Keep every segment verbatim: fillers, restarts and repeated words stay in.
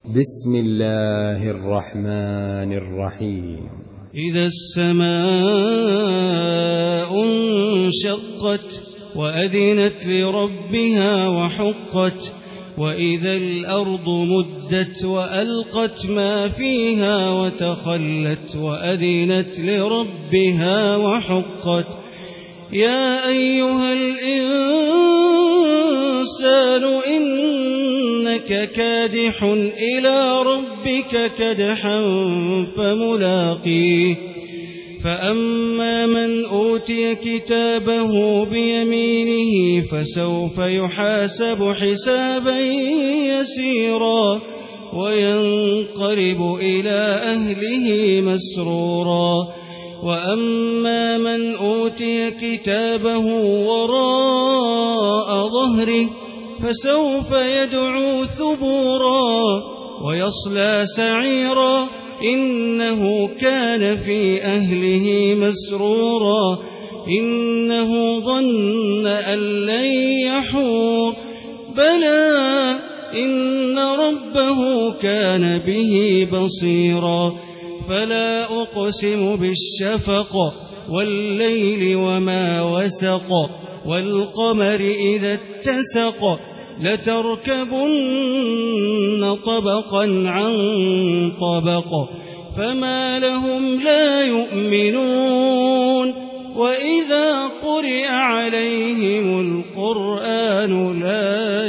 بسم الله الرحمن الرحيم. إذا السماء انشقت وأذنت لربها وحقت وإذا الأرض مدت وألقت ما فيها وتخلت وأذنت لربها وحقت يا أيها الإنسان إنك كادح إلى ربك كدحا فملاقيه فأما من أوتي كتابه بيمينه فسوف يحاسب حسابا يسيرا وينقلب إلى أهله مسرورا وأما من أوتي كتابه وراء ظهره فسوف يدعو ثبورا ويصلى سعيرا إنه كان في أهله مسرورا إنه ظن أن لن يحور بلى إن ربه كان به بصيرا فلا أقسم بالشفق والليل وما وسق والقمر إذا اتسق لتركبن طبقا عن طبق فما لهم لا يؤمنون وإذا قرئ عليهم القرآن لا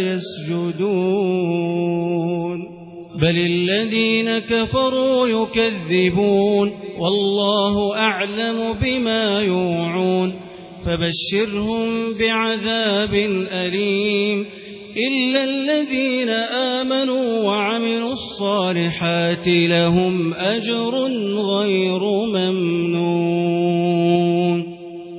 يسجدون بل الذين كفروا يكذبون والله أعلم بما يوعون فبشرهم بعذاب أليم إلا الذين آمنوا وعملوا الصالحات لهم أجر غير ممنون.